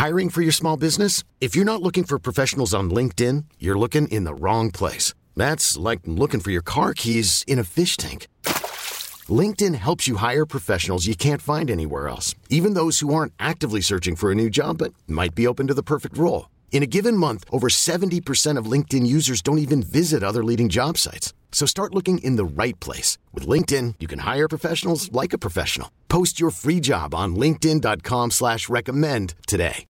Hiring for your small business? If you're not looking for professionals on LinkedIn, you're looking in the wrong place. That's like looking for your car keys in a fish tank. LinkedIn helps you hire professionals you can't find anywhere else, even those who aren't actively searching for a new job but might be open to the perfect role. In a given month, over 70% of LinkedIn users don't even visit other leading job sites. So start looking in the right place. With LinkedIn, you can hire professionals like a professional. Post your free job on linkedin.com/recommend today.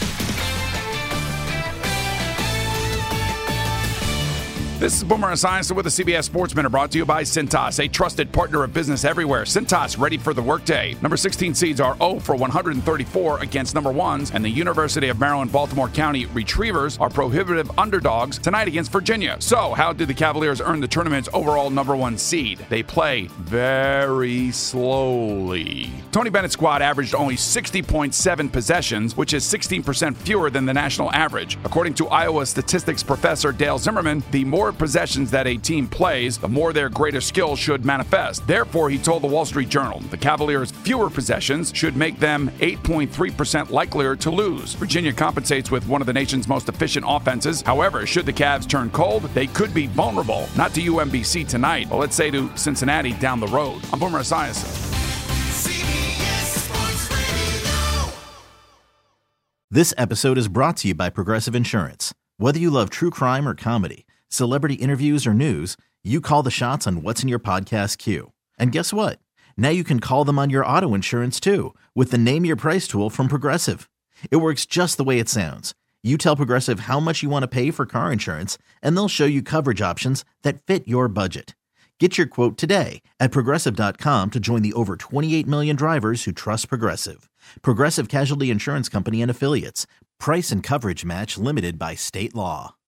This is Boomer Esiason with the CBS Sports Minute, brought to you by Cintas, a trusted partner of business everywhere. Cintas, ready for the workday. Number 16 seeds are 0 for 134 against number 1s, and the University of Maryland-Baltimore County Retrievers are prohibitive underdogs tonight against Virginia. So, how did the Cavaliers earn the tournament's overall number 1 seed? They play very slowly. Tony Bennett's squad averaged only 60.7 possessions, which is 16% fewer than the national average. According to Iowa statistics professor Dale Zimmerman, the more possessions that a team plays, the more their greater skill should manifest. Therefore, he told the Wall Street Journal, the Cavaliers' fewer possessions should make them 8.3% likelier to lose. Virginia compensates with one of the nation's most efficient offenses. However, should the Cavs turn cold, they could be vulnerable. Not to UMBC tonight, but let's say to Cincinnati down the road. I'm Boomer Esiason. This episode is brought to you by Progressive Insurance. Whether you love true crime or comedy, celebrity interviews or news, you call the shots on what's in your podcast queue. And guess what? Now you can call them on your auto insurance too, with the Name Your Price tool from Progressive. It works just the way it sounds. You tell Progressive how much you want to pay for car insurance, and they'll show you coverage options that fit your budget. Get your quote today at Progressive.com to join the over 28 million drivers who trust Progressive. Progressive Casualty Insurance Company and Affiliates. Price and coverage match limited by state law.